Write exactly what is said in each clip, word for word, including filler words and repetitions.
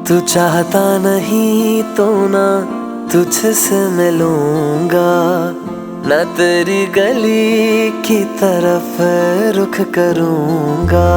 तू चाहता नहीं तो ना तुझसे मिलूंगा, ना तेरी गली की तरफ रुख करूंगा।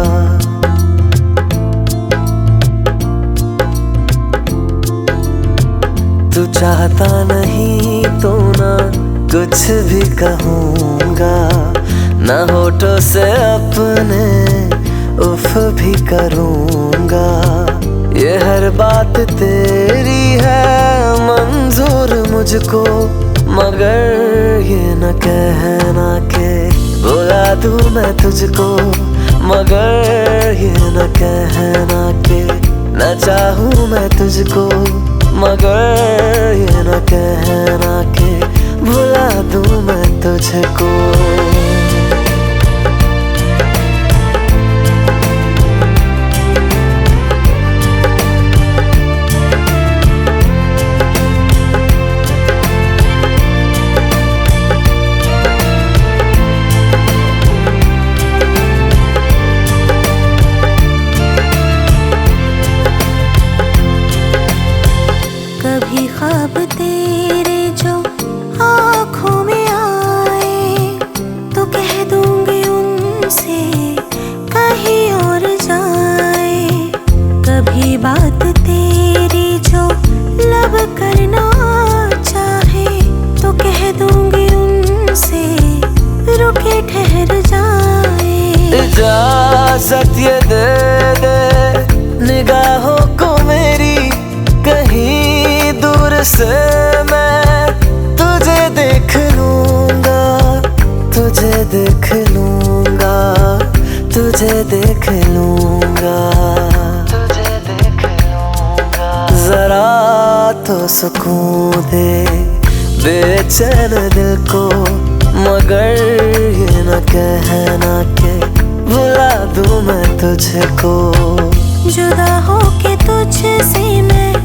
तू चाहता नहीं तो ना कुछ भी कहूँगा, ना होठों से अपने उफ भी करूँगा। ये हर बात तेरी है मंजूर मुझको, मगर ये न कहना के बुला दूँ मैं तुझको, मगर ये न कहना के न चाहूँ मैं तुझको, मगर ये न कहना के भुला दूँ मैं तुझको। कभी ख्वाब तेरे जो आँखों में आए तो कह दूंगी उनसे कहीं और जाए। कभी बात तेरी जो लब करना चाहे तो कह दूंगी उनसे रुके ठहर जाए। इजाज़त ये दे दे निगाहों को मेरी, कहीं दूर से मैं तुझे देख लूंगा, तुझे देख लूंगा, तुझे देख लूंगा, तुझे देख लूंगा। जरा तो सुकून दे बेचैन दिल को, मगर ये न कहना के भुला दूँ मैं तुझको। जुदा होके तुझसे मैं